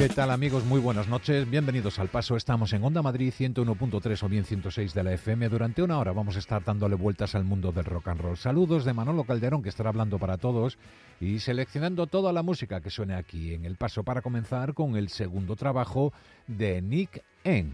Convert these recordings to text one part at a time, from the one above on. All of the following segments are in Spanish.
¿Qué tal, amigos? Muy buenas noches. Bienvenidos al Paso. Estamos en Onda Madrid 101.3 o bien 106 de la FM. Durante una hora vamos a estar dándole vueltas al mundo del rock and roll. Saludos de Manolo Calderón, que estará hablando para todos y seleccionando toda la música que suene aquí en El Paso, para comenzar con el segundo trabajo de Nick Eng.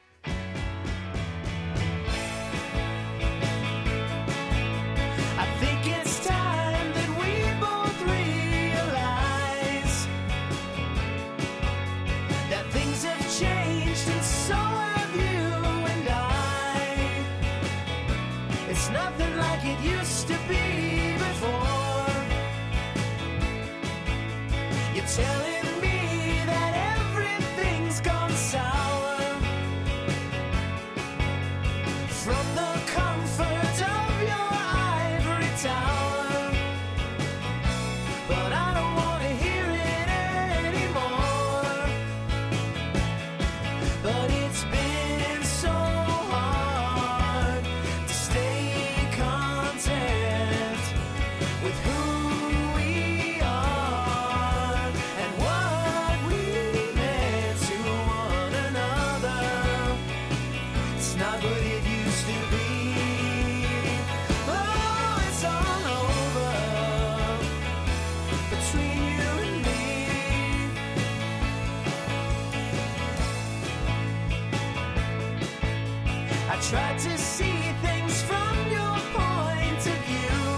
Telling me that everything's gone sour from the comfort of your ivory tower, but I don't want to hear it anymore. But it's been so hard to stay content with who tried to see things from your point of view.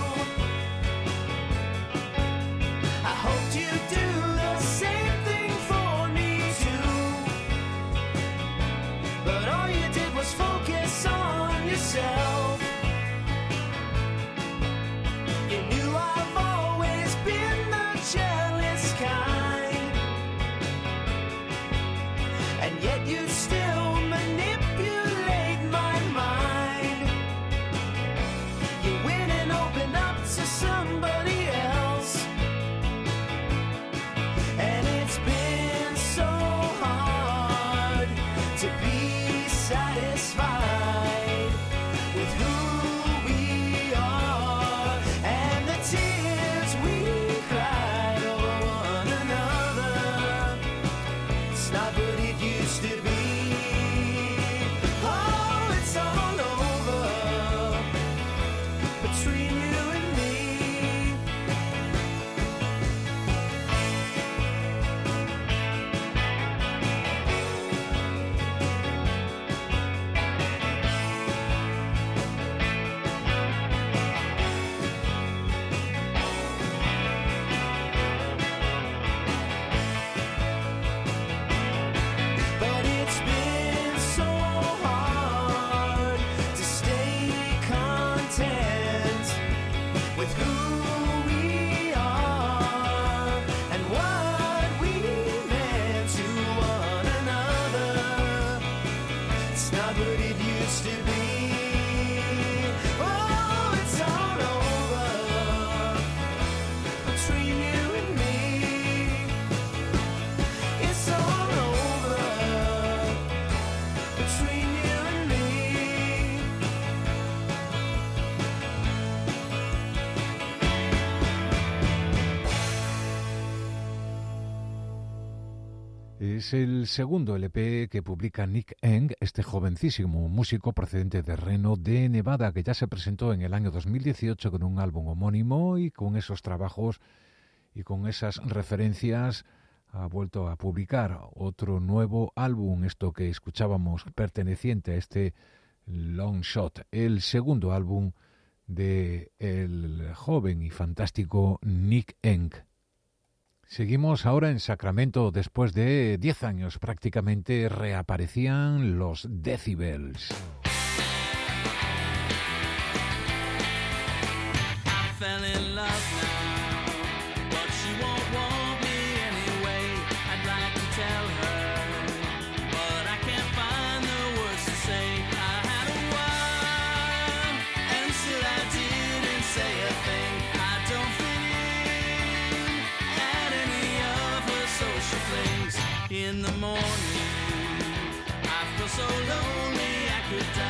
I hoped you'd do the same thing for me too, but all you did was focus on yourself. You knew I've always been the jealous kind, and yet you still manipulate my mind. You went and opened up to somebody else, and it's been so hard to be satisfied with who we are and the tears we cried over one another. It's not what it used to be. Es el segundo LP que publica Nick Eng, este jovencísimo músico procedente de Reno, de Nevada, que ya se presentó en el año 2018 con un álbum homónimo, y con esos trabajos y con esas referencias ha vuelto a publicar otro nuevo álbum, esto que escuchábamos perteneciente a este Long Shot, el segundo álbum de el joven y fantástico Nick Eng. Seguimos ahora en Sacramento. Después de 10 años prácticamente reaparecían los Decibels. I fell in love now, but she won't want me anyway. I'd like to tell her, but I can't find the words to say. I had a while, and still I didn't say a thing. I don't fit in at any of her social flings. In the morning, I feel so lonely I could die.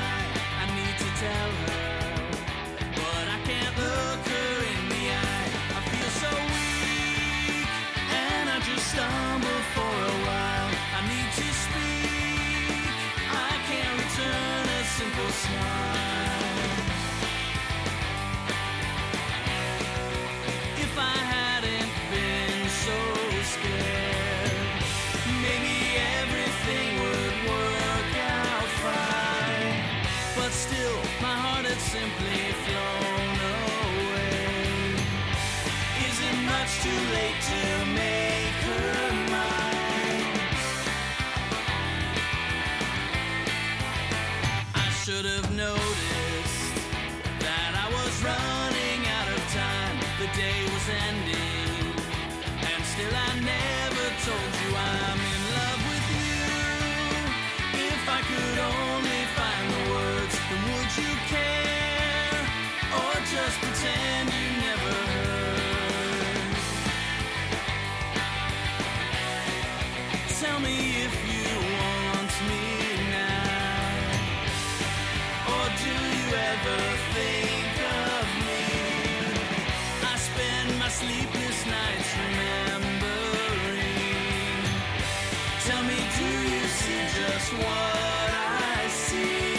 what I see.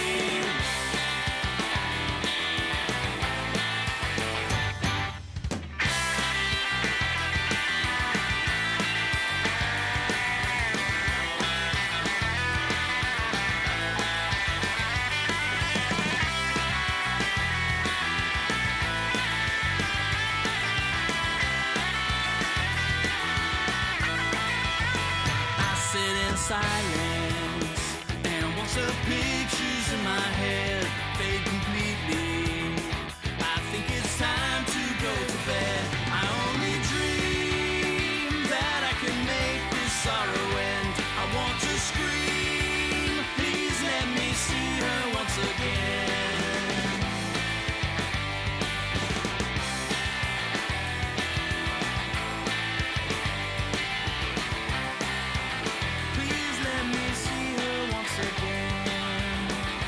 I sit in silence, and once the pictures in my head fade completely, I think it's time to go to bed. I only dream that I can make this sorrow end. I want to scream, please let me see her once again. Please let me see her once again.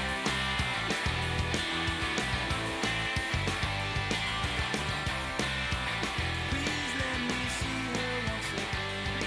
Please let me see her once again.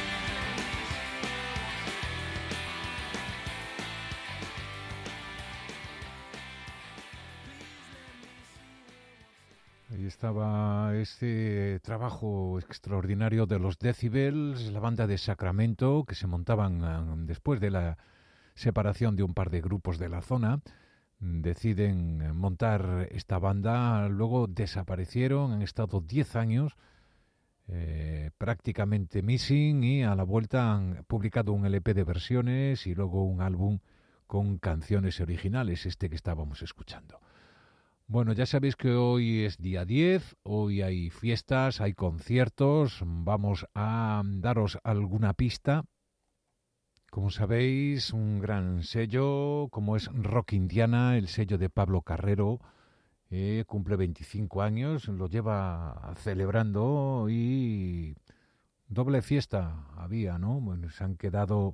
Ahí estaba este trabajo extraordinario de los Decibels, la banda de Sacramento, que se montaban después de la separación de un par de grupos de la zona. Deciden montar esta banda, luego desaparecieron, han estado 10 años prácticamente missing, y a la vuelta han publicado un LP de versiones y luego un álbum con canciones originales, este que estábamos escuchando. Bueno, ya sabéis que hoy es día 10, hoy hay fiestas, hay conciertos, vamos a daros alguna pista. Como sabéis, un gran sello, como es Rock Indiana, el sello de Pablo Carrero, cumple 25 años, lo lleva celebrando, y doble fiesta había, ¿no? Bueno, se han quedado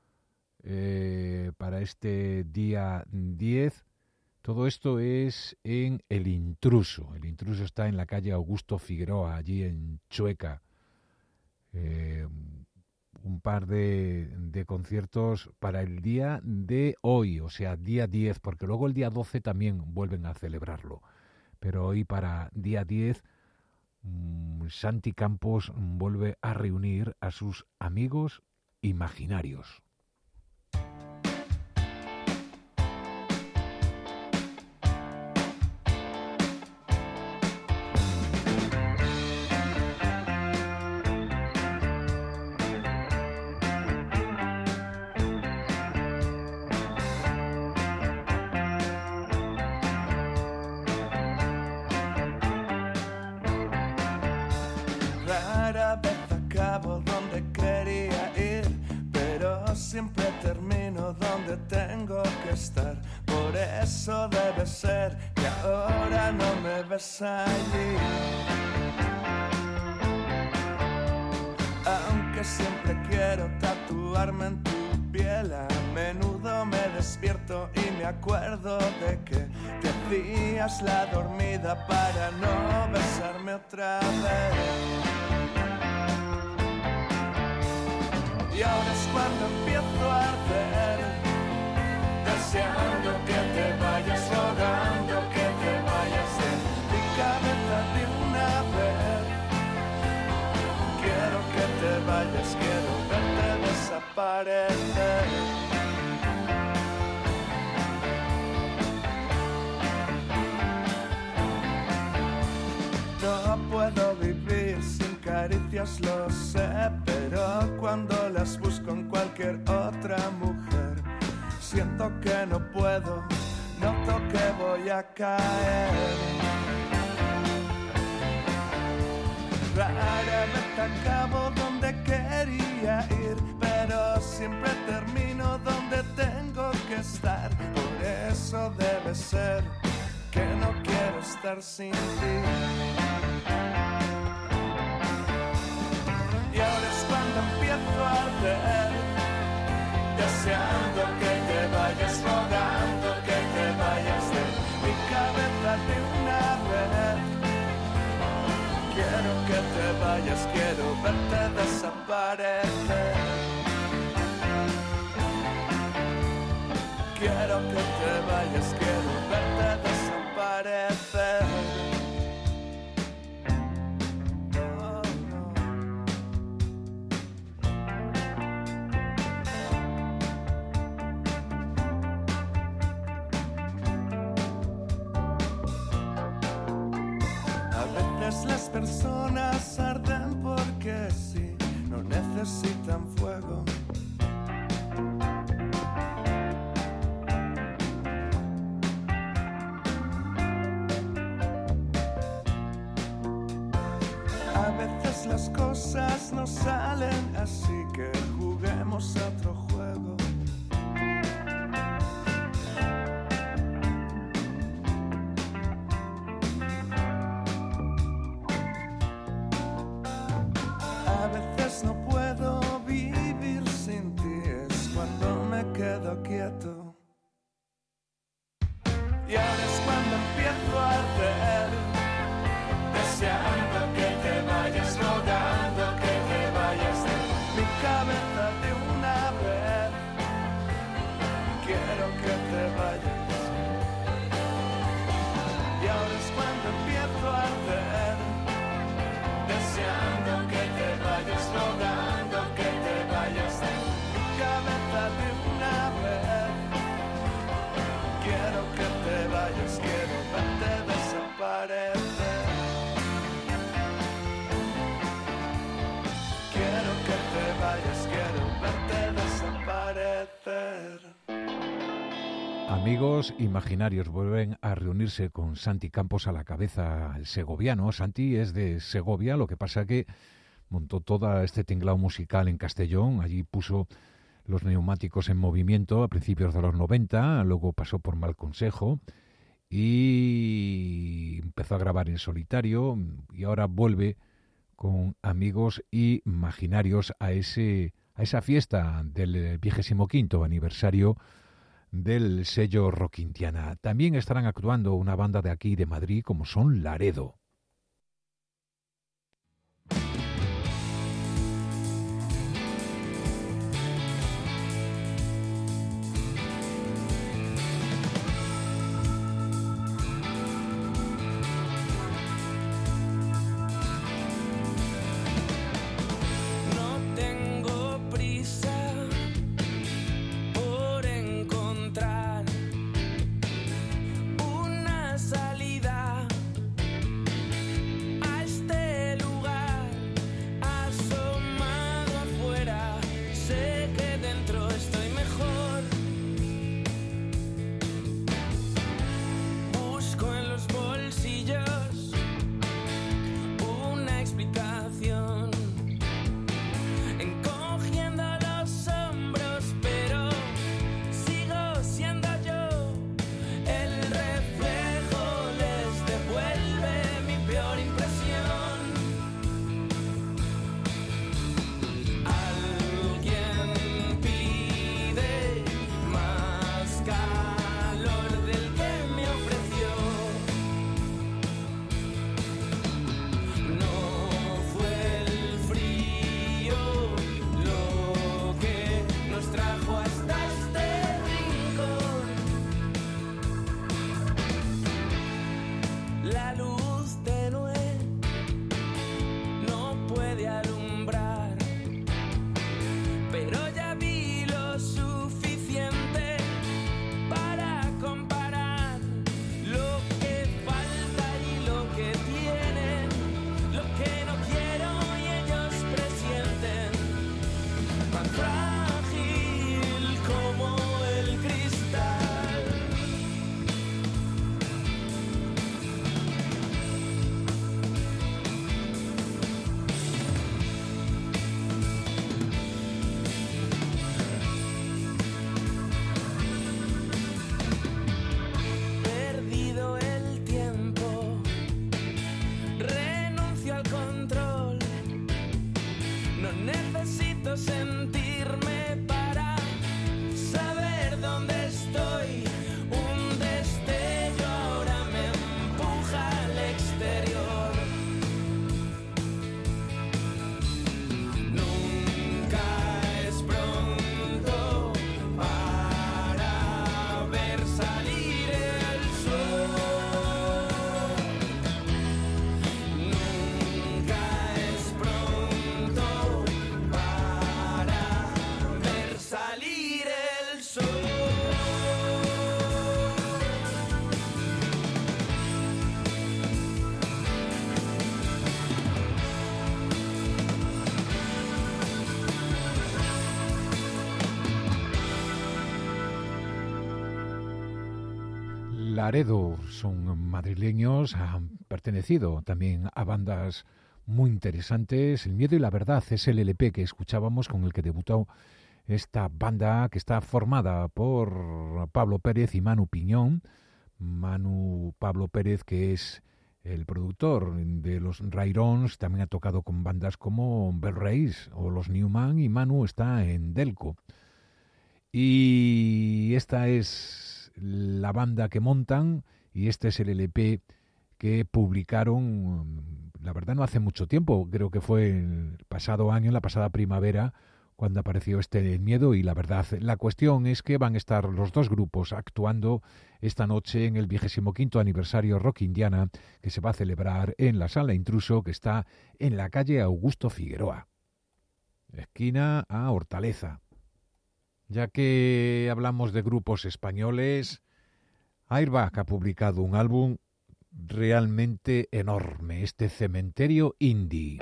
para este día 10. Todo esto es en El Intruso. El Intruso está en la calle Augusto Figueroa, allí en Chueca. Un par de conciertos para el día de hoy, o sea, día 10, porque luego el día 12 también vuelven a celebrarlo. Pero hoy, para día 10, Santi Campos vuelve a reunir a sus amigos imaginarios. Rara vez acabo donde quería ir, pero siempre termino donde tengo que estar. Por eso debe ser que ahora no me ves allí. Aunque siempre quiero tatuarme en tu piel, a menudo me despierto y me acuerdo de que te hacías la dormida para no besarme otra vez. Y ahora es cuando empiezo a arder, deseando que te vayas, rogando que te vayas de mi cabeza de una vez. Quiero que te vayas, quiero verte desaparecer. No puedo vivir sin caricias, lo sé, pero cuando las busco en cualquier otra mujer, siento que no puedo, noto que voy a caer. Rara vez acabo donde quería ir, pero siempre termino donde tengo que estar. Por eso debe ser que no quiero estar sin ti. Y ahora es cuando empiezo a arder, deseando que te vayas, rogando que te vayas de mi cabeza de una vez. Quiero que te vayas, quiero verte desaparecer. Quiero que te vayas, quiero verte desaparecer. A veces las personas arden porque sí, no necesitan fuego. A veces las cosas no salen así, que juguemos a otro juego. A veces no puedo vivir sin ti, es cuando me quedo quieto. Y ahora es cuando empiezo a arder, deseando que te vayas, rogando que te vayas de mi cabeza de una vez. Quiero que te vayas. Y ahora es cuando empiezo a arder, deseando que te vayas, rogando que te vayas de mi cabeza de una vez. Quiero que te vayas, quiero verte desaparecer. Quiero que te vayas, quiero verte desaparecer. Amigos imaginarios vuelven a reunirse con Santi Campos a la cabeza, el segoviano. Santi es de Segovia, lo que pasa que montó todo este tinglado musical en Castellón. Allí puso los neumáticos en movimiento a principios de los 90, luego pasó por Mal Consejo y empezó a grabar en solitario y ahora vuelve con amigos imaginarios a esa fiesta del 25º aniversario del sello Rockintiana. También estarán actuando una banda de aquí de Madrid como son Laredo. No tengo prisa por encontrar una salida Laredo, son madrileños, han pertenecido también a bandas muy interesantes. El miedo y la verdad es el LP que escuchábamos, con el que debutó esta banda, que está formada por Pablo Pérez y Manu Piñón. Pablo Pérez, que es el productor de los Rairons, también ha tocado con bandas como Bell Race o los Newman, y Manu está en Delco. Y esta es la banda que montan, y este es el LP que publicaron, la verdad no hace mucho tiempo, creo que fue el pasado año, en la pasada primavera, cuando apareció este Miedo y la verdad. La cuestión es que van a estar los dos grupos actuando esta noche en el 25º aniversario Rock Indiana, que se va a celebrar en la Sala Intruso, que está en la calle Augusto Figueroa, esquina a Hortaleza. Ya que hablamos de grupos españoles, Airbag ha publicado un álbum realmente enorme, este Cementerio Indie.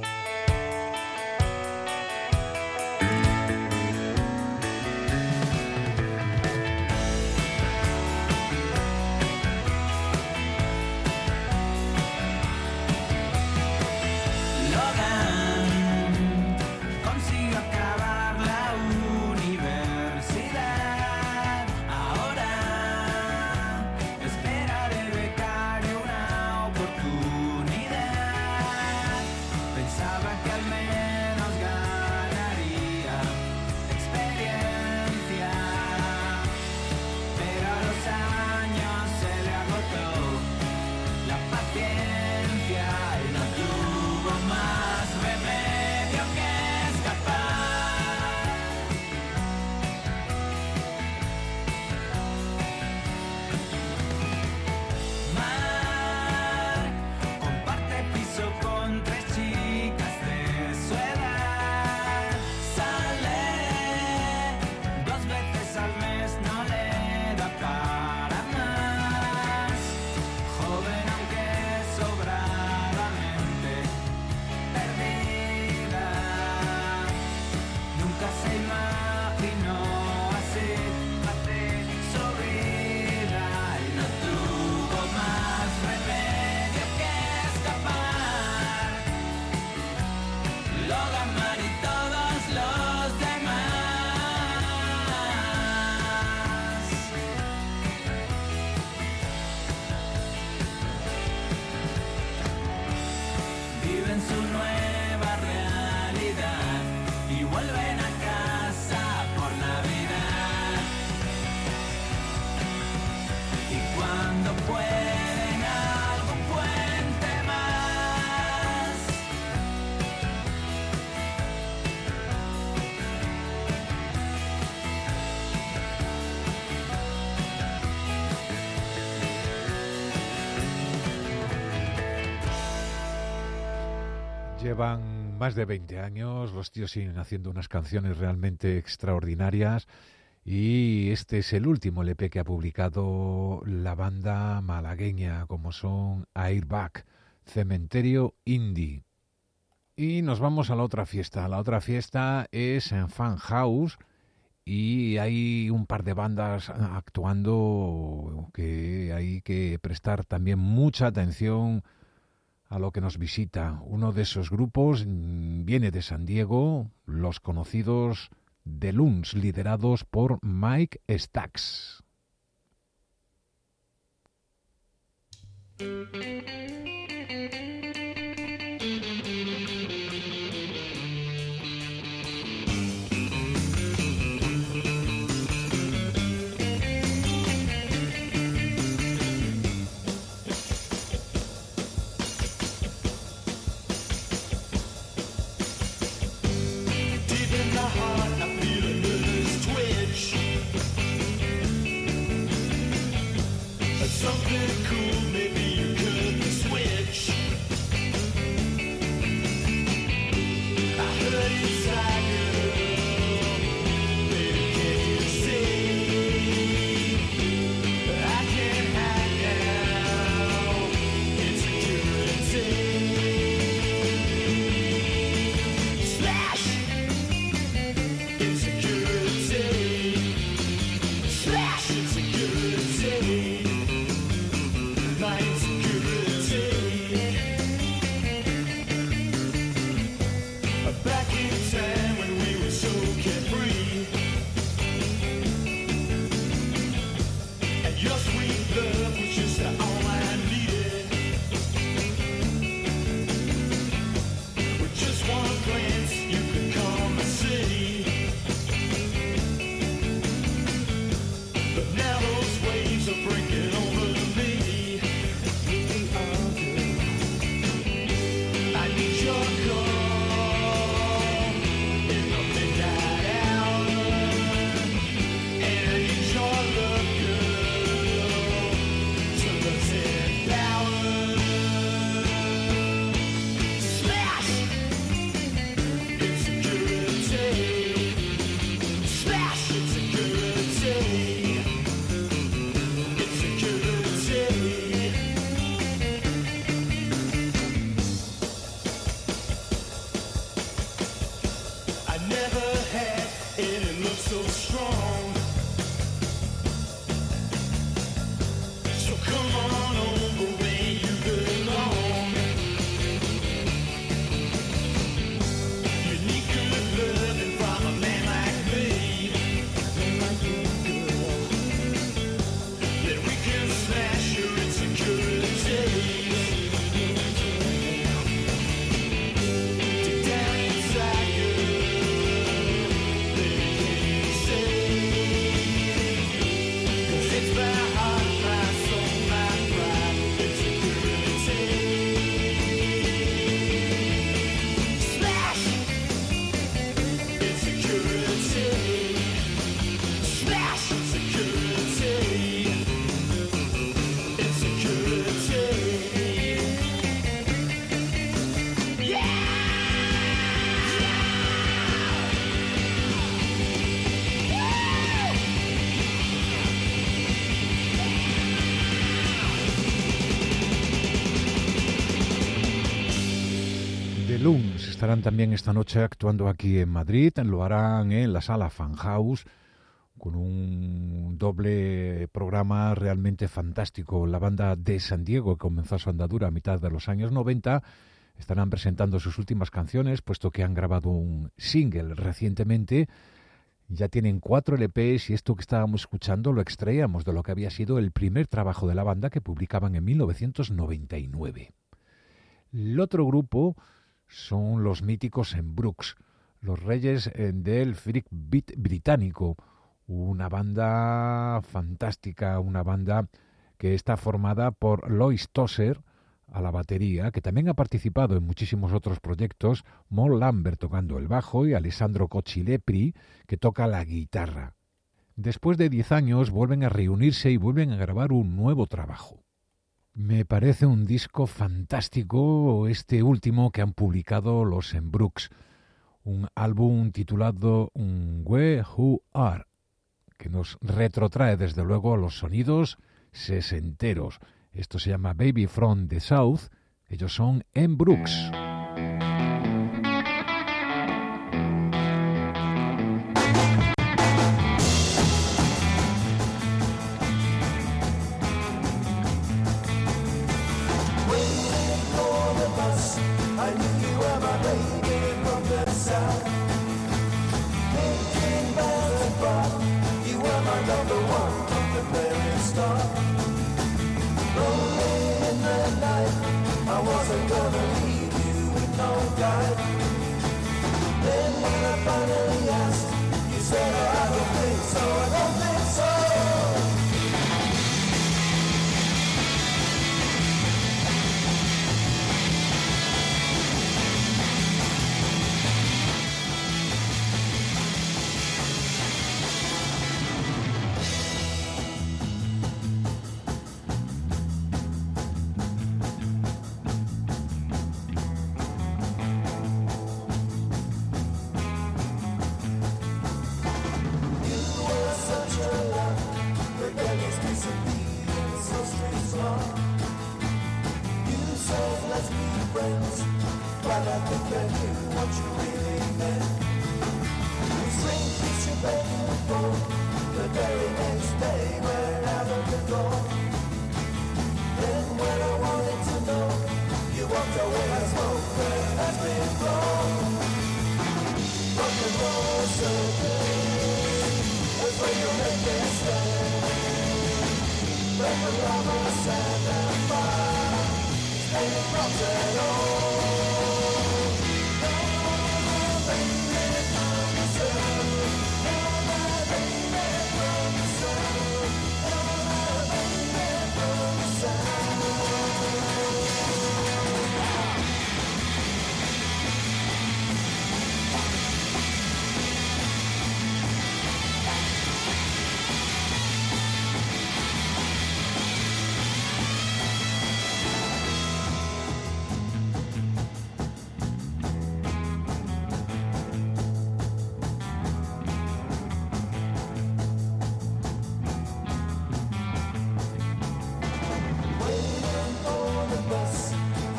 Llevan más de 20 años, los tíos siguen haciendo unas canciones realmente extraordinarias, y este es el último LP que ha publicado la banda malagueña, como son Airbag, Cementerio Indie. Y nos vamos a la otra fiesta. La otra fiesta es en Fan House, y hay un par de bandas actuando que hay que prestar también mucha atención a lo que nos visita. Uno de esos grupos viene de San Diego, los conocidos The Loons, liderados por Mike Stax. Something cool, maybe you could switch. I heard inside you, baby, can't you see? I can't hide now, insecurity. Slash, insecurity. Slash, insecurity. breaking over me. I need your call in the midnight hour, and I need your love, girl, to the 10th hour. Smash! Insecurity. Smash! Insecurity. Insecurity. I never had any look so strong. So come on over where you belong. You need good loving from a man like me. Then we can smash your insecurities. Deep down inside you, they can't say. 'Cause it's my heart, my soul, my pride, insecurity. Smash! Insecurity. Smash! Insecurity. Insecurity. Yeah! The Loons estarán también esta noche actuando aquí en Madrid. Lo harán en la sala Fan House con un doble programa realmente fantástico. La banda de San Diego, que comenzó su andadura a mitad de los años 90, estarán presentando sus últimas canciones, puesto que han grabado un single recientemente. Ya tienen 4 LPs y esto que estábamos escuchando lo extraíamos de lo que había sido el primer trabajo de la banda que publicaban en 1999. El otro grupo son los míticos Brooks, los reyes del freak beat británico, una banda fantástica, una banda que está formada por Lois Tosser a la batería, que también ha participado en muchísimos otros proyectos, Mon Lambert tocando el bajo y Alessandro Coccilepri, que toca la guitarra. Después de 10 años vuelven a reunirse y vuelven a grabar un nuevo trabajo. Me parece un disco fantástico este último que han publicado los Brooks, un álbum titulado Where Who Are, que nos retrotrae desde luego a los sonidos sesenteros. Esto se llama Baby from the South, ellos son Brooks.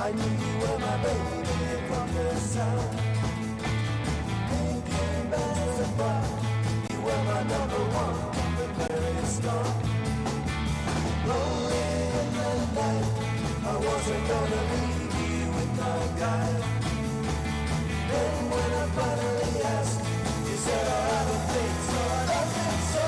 I knew you were my baby from the sound. Thinking back as a boy, you were my number one from the very start. Lonely in the night, I wasn't gonna leave you with no guide. Then when I finally asked, you said I have a thing, so I left it so.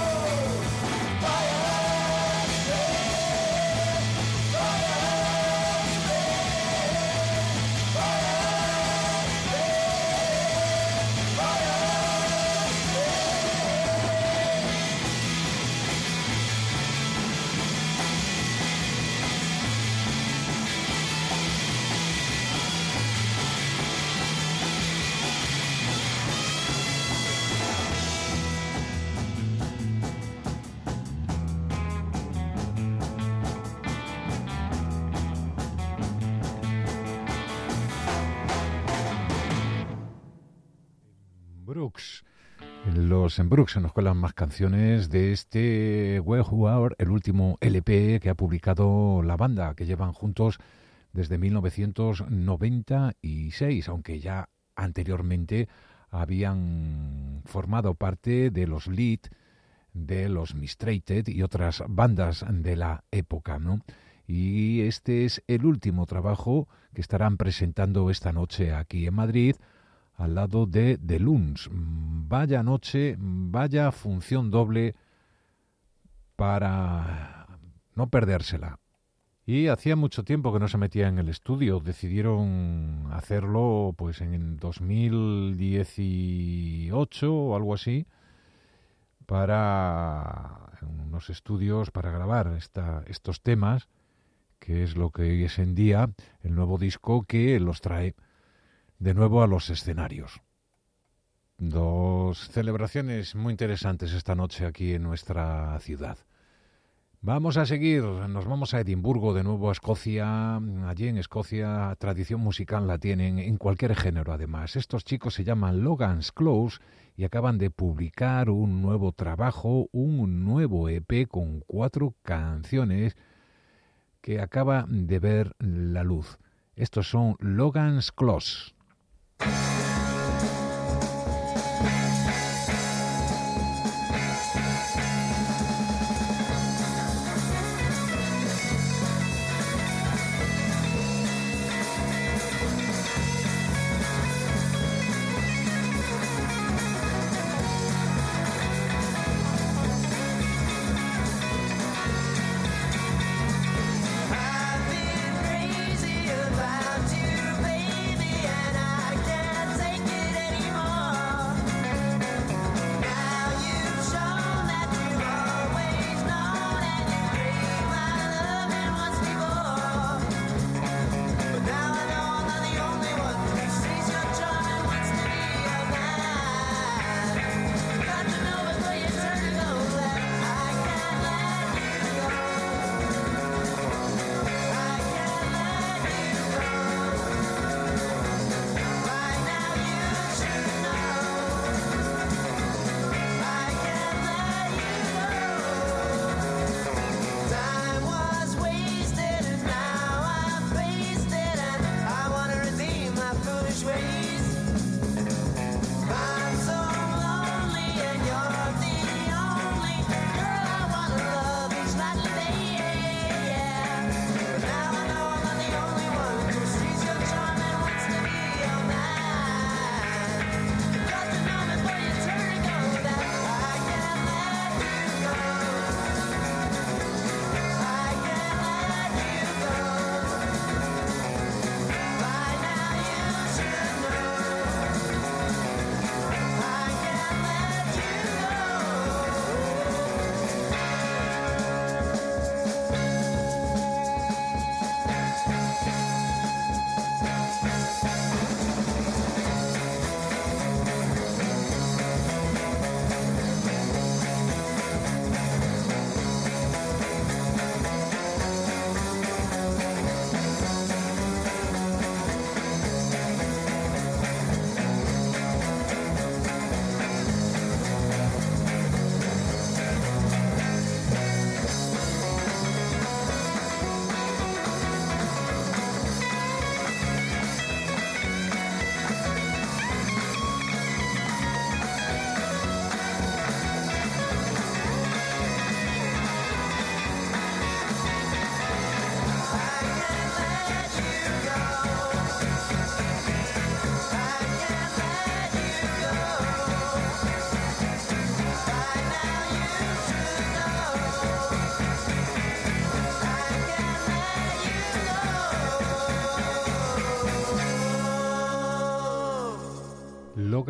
Los Brooks se nos cuelan más canciones de este Where Who Are, el último LP que ha publicado la banda, que llevan juntos desde 1996, aunque ya anteriormente habían formado parte de los Lead, de los Mistreated y otras bandas de la época, ¿no? Y este es el último trabajo que estarán presentando esta noche aquí en Madrid, al lado de The Loons. Vaya noche, vaya función doble para no perdérsela. Y hacía mucho tiempo que no se metía en el estudio. Decidieron hacerlo pues en 2018 o algo así, para unos estudios para grabar estos temas, que es lo que hoy es en día el nuevo disco que los trae de nuevo a los escenarios. Dos celebraciones muy interesantes esta noche aquí en nuestra ciudad. Vamos a seguir, nos vamos a Edimburgo, de nuevo a Escocia. Allí en Escocia tradición musical la tienen en cualquier género además. Estos chicos se llaman Logan's Close y acaban de publicar un nuevo trabajo, un nuevo EP con 4 canciones que acaba de ver la luz. Estos son Logan's Close. I've been crazy about you, baby, and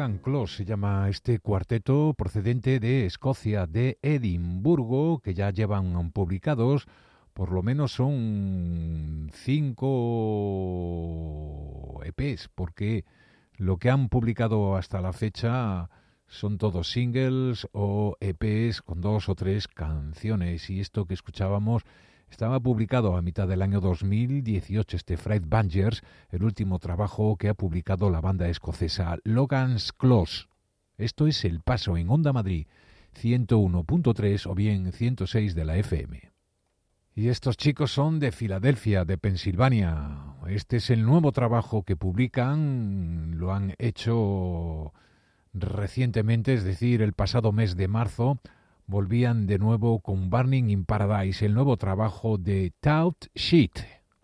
Logan Close se llama este cuarteto procedente de Escocia, de Edimburgo, que ya llevan publicados, por lo menos son 5 EPs, porque lo que han publicado hasta la fecha son todos singles o EPs con 2 o 3 canciones. Y esto que escuchábamos estaba publicado a mitad del año 2018, este Fried Bangers, el último trabajo que ha publicado la banda escocesa Logan's Close. Esto es El Paso en Onda Madrid, 101.3 o bien 106 de la FM. Y estos chicos son de Filadelfia, de Pensilvania. Este es el nuevo trabajo que publican, lo han hecho recientemente, es decir, el pasado mes de marzo. Volvían de nuevo con Burning in Paradise, el nuevo trabajo de Tout Shit.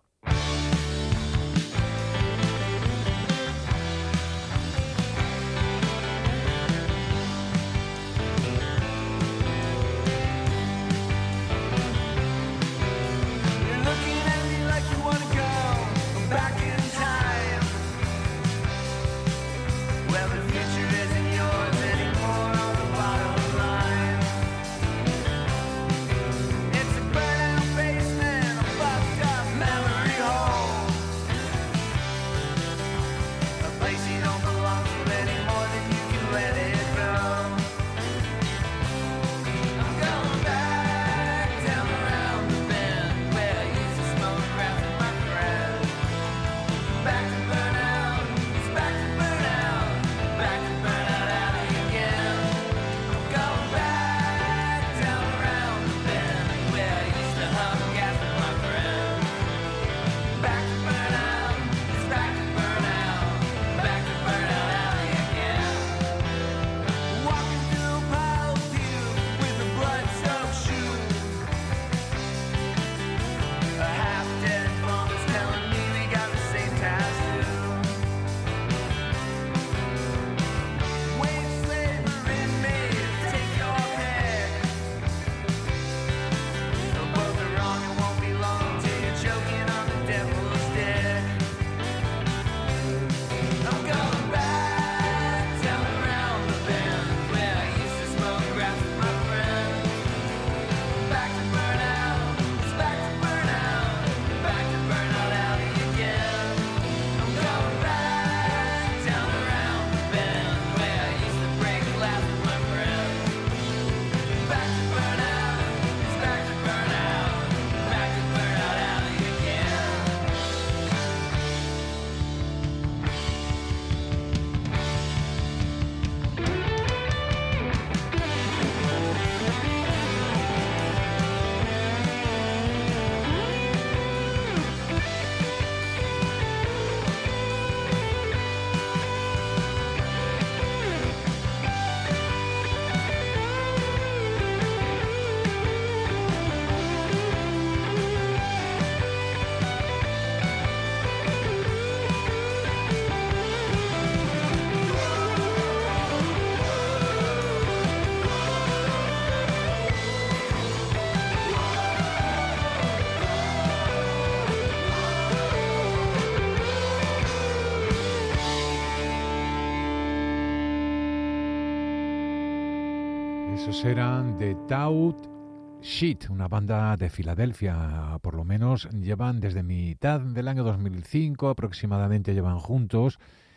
Esos eran The Tout Shit, una banda de Filadelfia. Por lo menos llevan desde mitad del año 2005 aproximadamente, llevan juntos.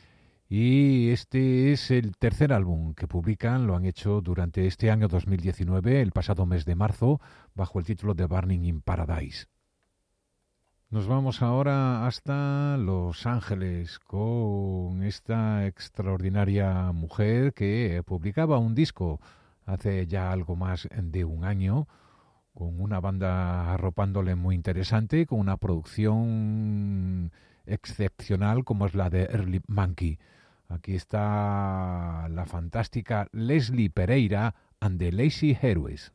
Y este es el tercer álbum que publican, lo han hecho durante este año 2019, el pasado mes de marzo, bajo el título de Burning in Paradise. Nos vamos ahora hasta Los Ángeles con esta extraordinaria mujer que publicaba un disco hace ya algo más de un año, con una banda arropándole muy interesante, con una producción excepcional como es la de Early Monkey. Aquí está la fantástica Leslie Pereira and the Lazy Heroes.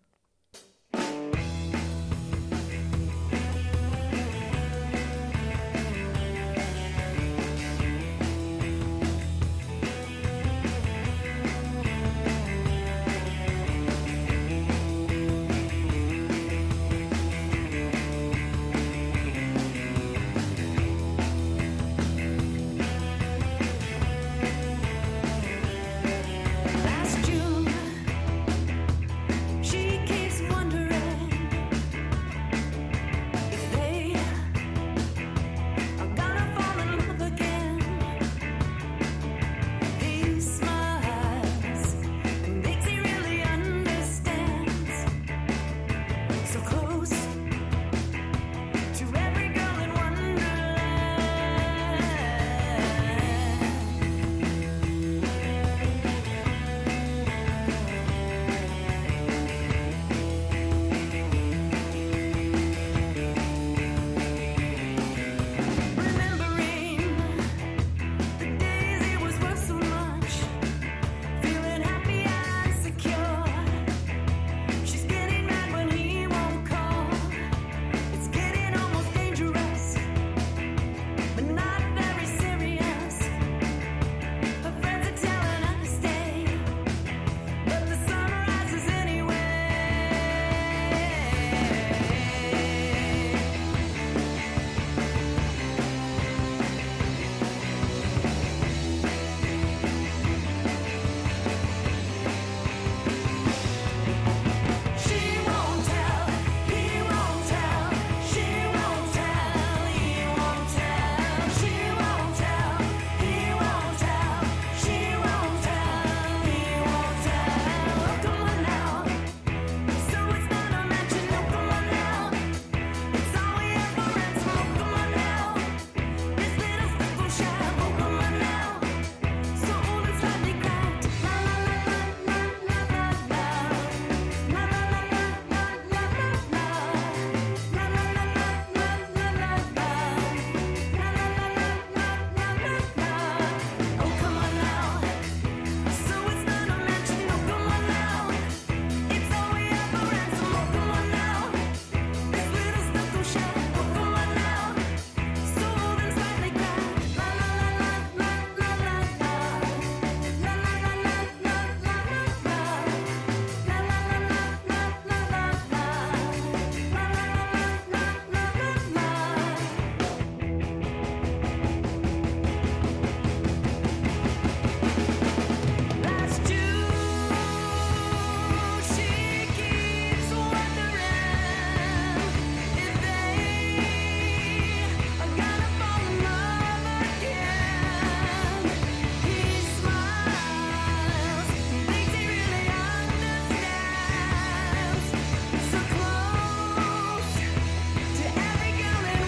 so close to every girl in remembering the days it was worth so much, feeling happy and secure. She's getting mad when he won't call. It's getting almost dangerous, but not very serious. Her friends are telling her to stay, but the sun rises anyway. She won't tell, he won't tell. She won't tell, he won't tell. She won't tell, he won't tell. She won't tell, he won't tell. Oh, come on now. So it's not a mention. Oh, come on now. It's all we ever had. So oh, come on now. This little speckle shell. Oh, come on now. So old and slightly cracked. La la la la la la la. La la la la la la la la. La la la la la la la la. La la la la la la la la. Oh, come on now. So it's not a mention. Oh, come on now. It's all we ever had. So oh, come on now. This little speckle shell. Oh, come on now. So old and slightly cracked. La la la la la la la la. La la la la la la la la. La la la la la la la la. La la la la la la la. That's June. She keeps wondering if they are gonna fall in love again. He smiles, thinks he really understands. So close to every girl in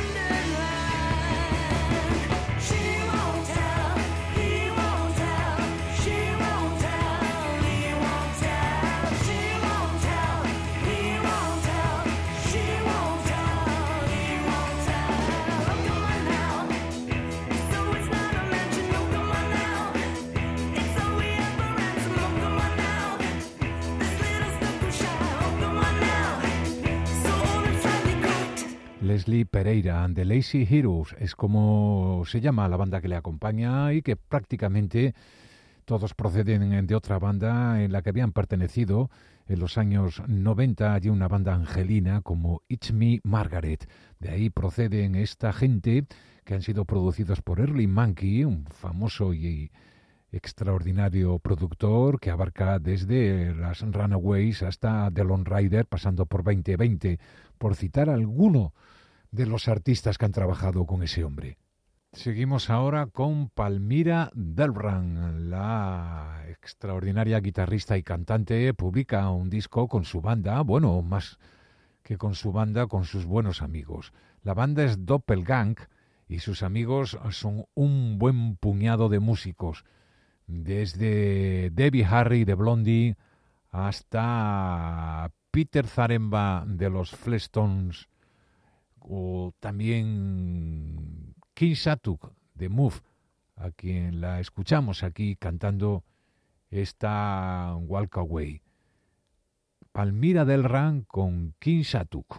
Wonderland. She won't tell, he won't tell. She won't tell, he won't tell. She won't tell, he won't tell. She won't tell, he won't tell. Oh, come on now. So it's not a mention. Oh, come on now. It's all we ever had. So oh, come on now. This little speckle shell. Oh, come on now. So old and slightly cracked. Leslie Pereira and the Lazy Heroes es como se llama la banda que le acompaña y que prácticamente todos proceden de otra banda en la que habían pertenecido en los años 90, allí una banda angelina como It's Me Margaret. De ahí proceden esta gente que han sido producidos por Early Monkey, un famoso y extraordinario productor que abarca desde las Runaways hasta The Lone Rider, pasando por 2020, por citar alguno de los artistas que han trabajado con ese hombre. Seguimos ahora con Palmira Delran, la extraordinaria guitarrista y cantante. Publica un disco con su banda, bueno, más que con su banda, con sus buenos amigos. La banda es Doppelgang y sus amigos son un buen puñado de músicos, desde Debbie Harry de Blondie hasta Peter Zaremba de los Flintstones, o también King Shattuck de Move, a quien la escuchamos aquí cantando esta Walk Away. Palmira Delran con King Shattuck.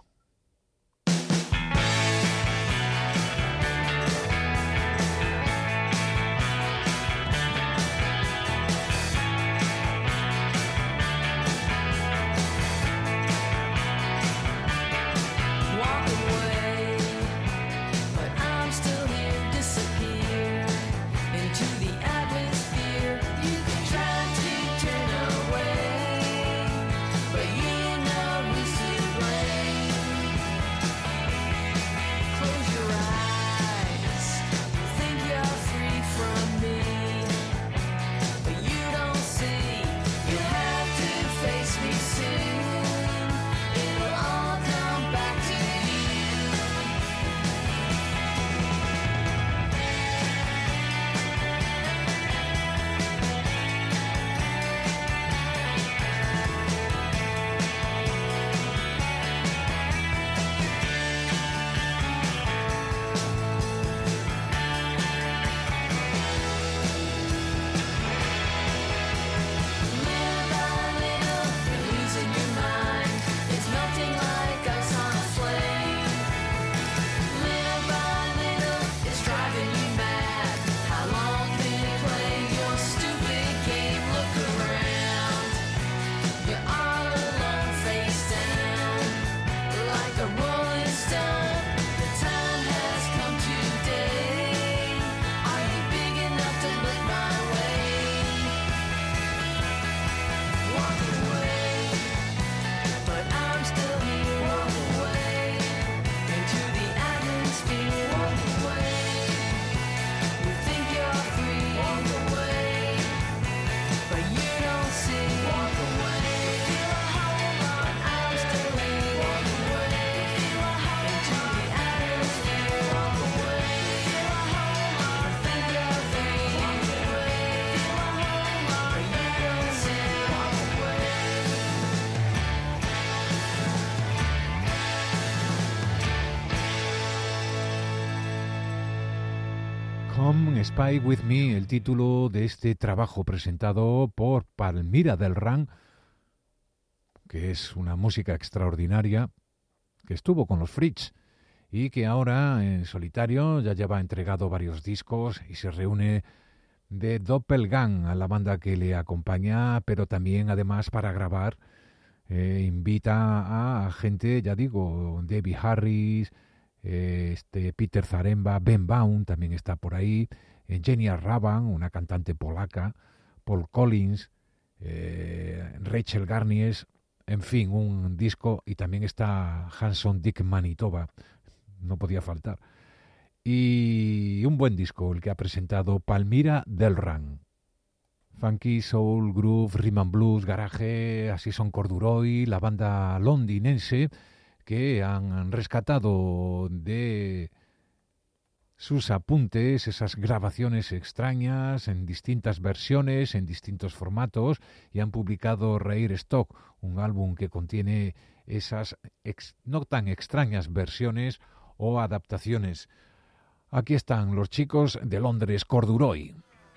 Walk away, but I'm still here. Disappear into the atmosphere. You can try to turn away, but you know who's to blame. Come Spy With Me, el título de este trabajo presentado por Palmira del Ran, que es una música extraordinaria, que estuvo con los Fritz y que ahora en solitario ya lleva entregado varios discos y se reúne de Doppelgang a la banda que le acompaña, pero también además para grabar invita a gente, ya digo, Debbie Harris, Peter Zaremba, Ben Baum también está por ahí, Jenny Raban, una cantante polaca, Paul Collins, Rachel Garniers, en fin, un disco, y también está Hanson Dick Manitoba, no podía faltar. Y un buen disco el que ha presentado Palmira del Ran. Funky, soul, groove, rhythm and blues, garage, así son Corduroy, la banda londinense que han rescatado de sus apuntes esas grabaciones extrañas en distintas versiones, en distintos formatos, y han publicado Rare Stock, un álbum que contiene esas no tan extrañas versiones o adaptaciones. Aquí están los chicos de Londres, Corduroy.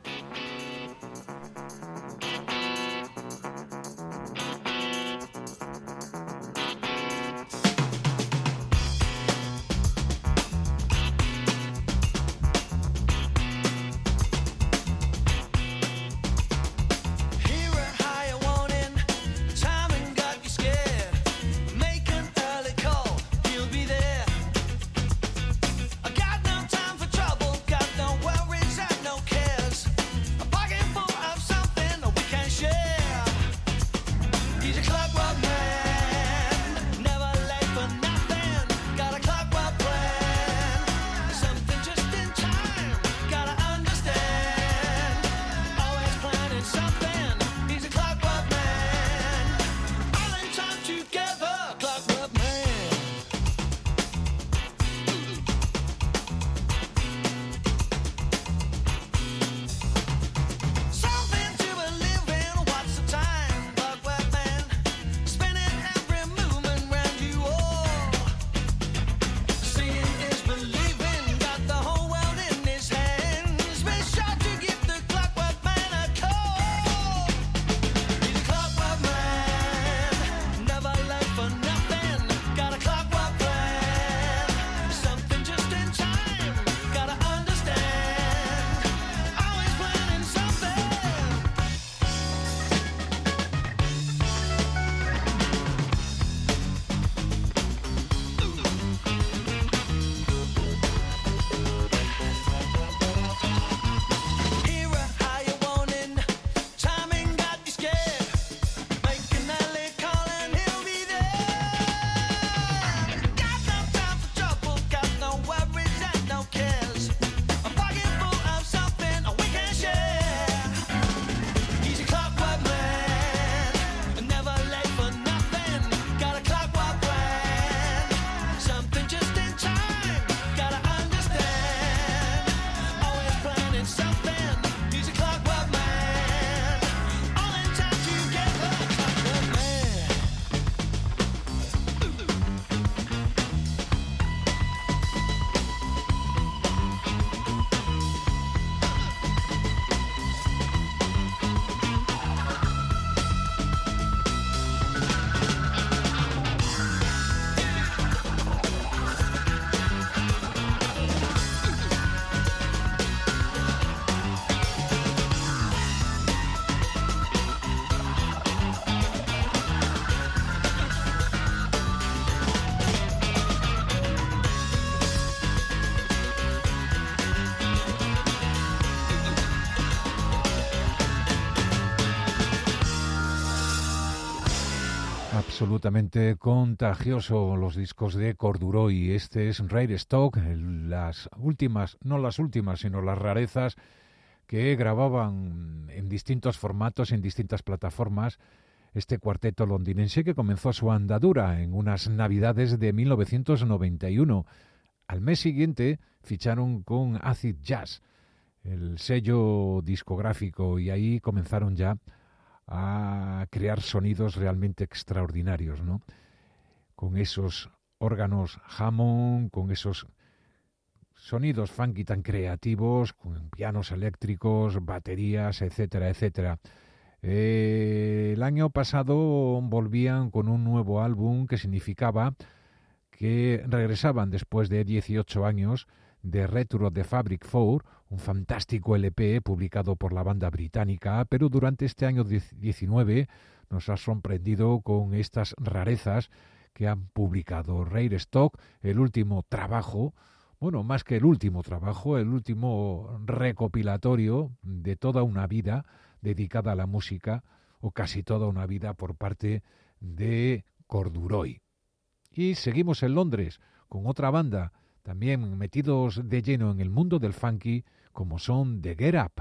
Absolutamente contagioso los discos de Corduroy. Este es Rare Stock, las últimas, no las últimas, sino las rarezas que grababan en distintos formatos, en distintas plataformas, este cuarteto londinense que comenzó su andadura en unas navidades de 1991. Al mes siguiente ficharon con Acid Jazz, el sello discográfico, y ahí comenzaron ya a crear sonidos realmente extraordinarios, ¿no? Con esos órganos Hammond, con esos sonidos funky tan creativos, con pianos eléctricos, baterías, etcétera, etcétera. El año pasado volvían con un nuevo álbum que significaba que regresaban después de 18 años de Retro de Fabric 4, un fantástico LP publicado por la banda británica, pero durante este año 19 nos ha sorprendido con estas rarezas que han publicado. Rare Stock, el último trabajo, bueno, más que el último trabajo, el último recopilatorio de toda una vida dedicada a la música, o casi toda una vida por parte de Corduroy. Y seguimos en Londres con otra banda, también metidos de lleno en el mundo del funky, como son The Get Up.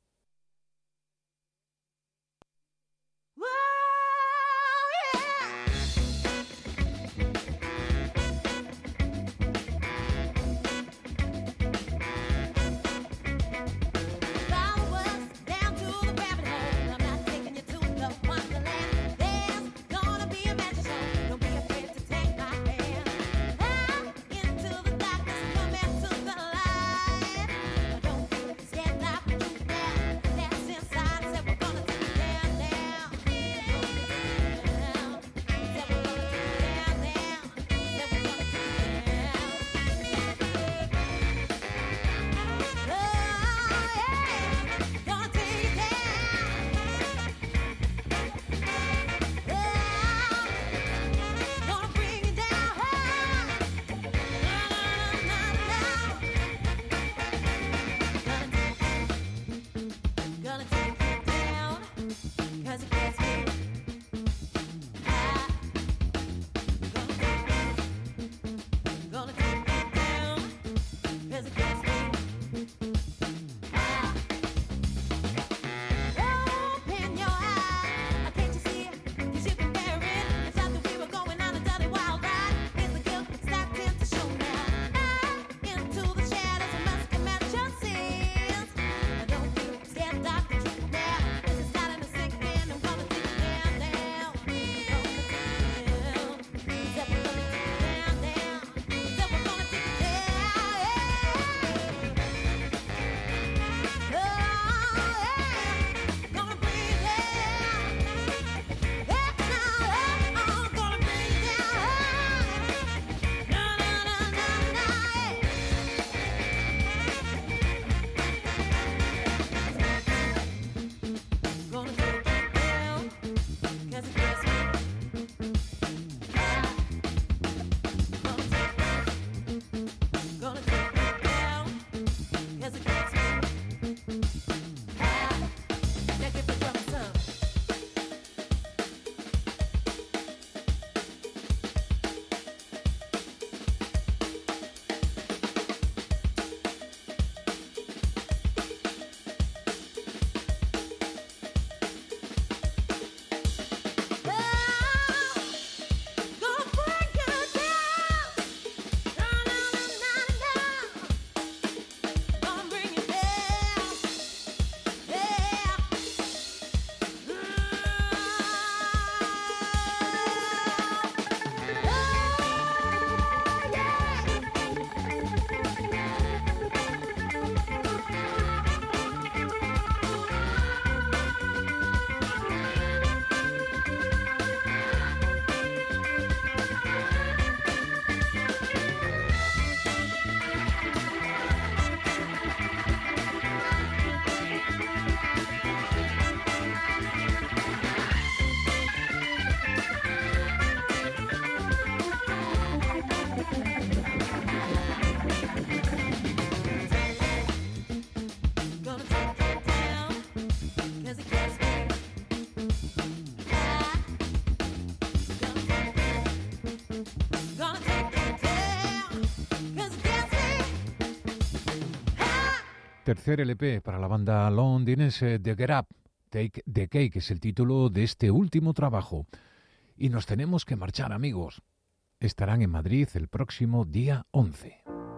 Tercer LP para la banda londinense The Get Up, Take the Cake es el título de este último trabajo. Y nos tenemos que marchar, amigos. Estarán en Madrid el próximo día 11.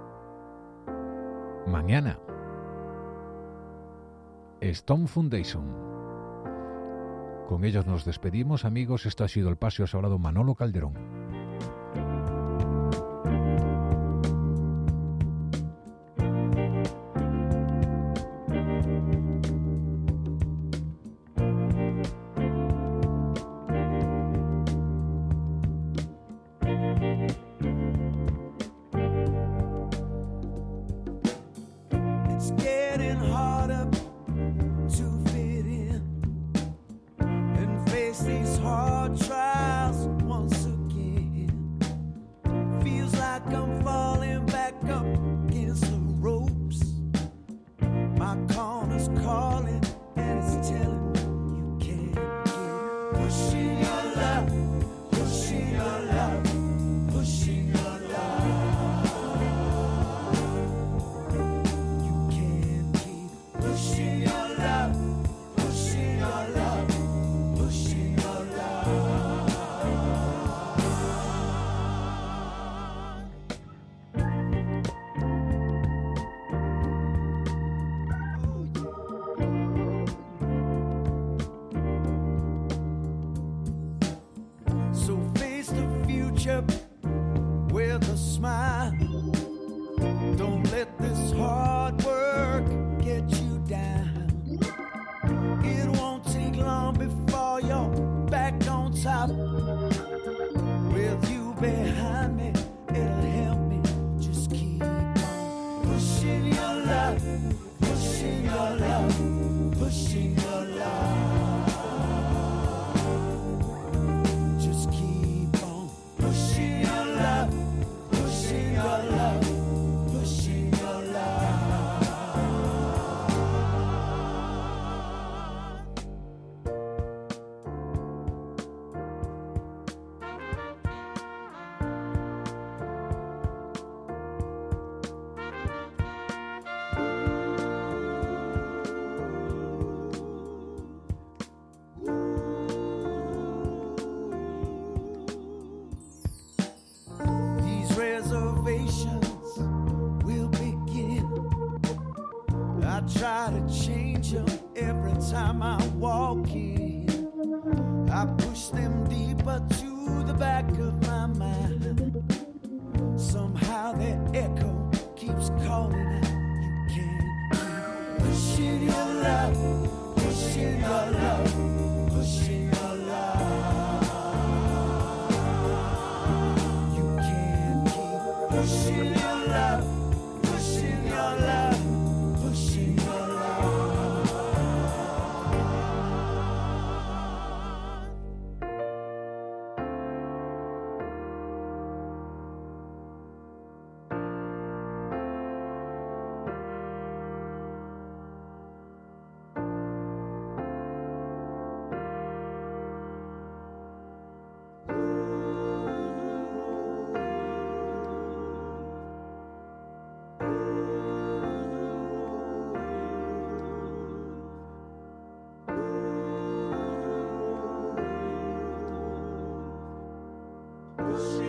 Mañana, Stone Foundation. Con ellos nos despedimos, amigos. Esto ha sido El Paseo Sobrado, Manolo Calderón. with a smile. Don't let this hard work get you down. It won't take long before you're back on top. With you behind me, it'll help me. Just keep on pushing your love, pushing your love, pushing your love. Just keep on pushing your love, pushing your love, pushing your love. These reservations will begin. I try to change them every time I walk in. I push them deeper to the back of my mind. Somehow their echo keeps calling out. You can't keep pushing your love, pushing your love, pushing your love. You can't keep pushing your love, pushing your love, pushing your love. Pushing